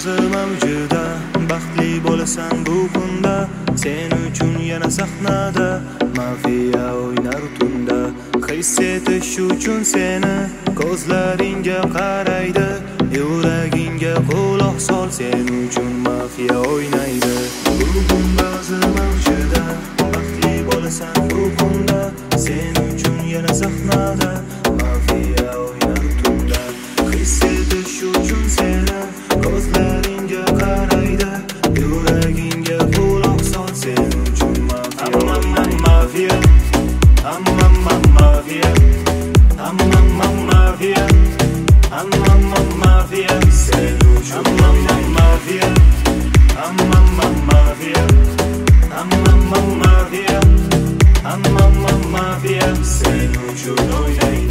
bazi mavjuda, baxtli bo'lasan bu kunda. Sen uchun yana sahnada mafiya o'ynar tunda. His etish uchun seni ko'zlaringga qaraydi, yuragingga quloq sol, sen uchun mafiya o'ynaydi. Bugun bazi mavjuda, baxtli bo'lasan bu kunda. Sen uchun yana sahnada mafiya o'ynar tunda. His etish uchun seni ko'zlaringga qaraydi, yuragingga quloq sol, sen uchun mafiya o'ynaydi. Mafia, mafia, mafia, sen uchun mafia, mafia, mafia, sen uchun o'ynaydi.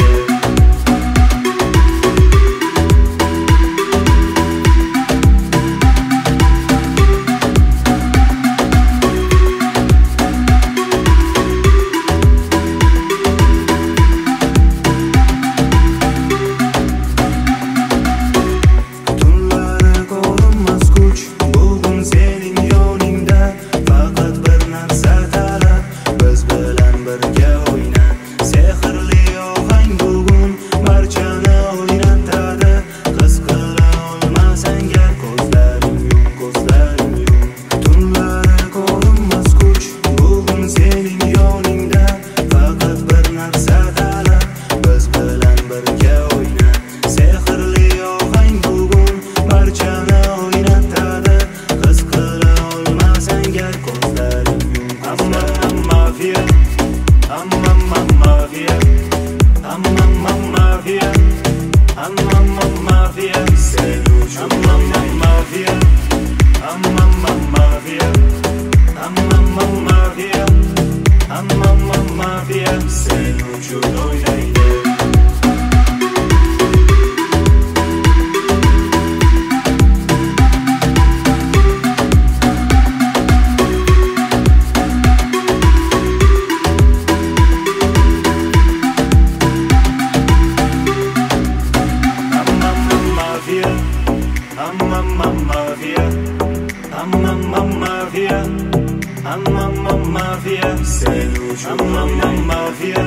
Mafia, sen uchun mafia,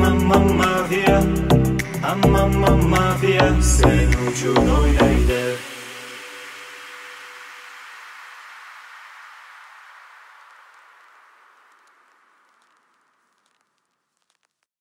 mafia, mafia, sen uchun o'ynaydi.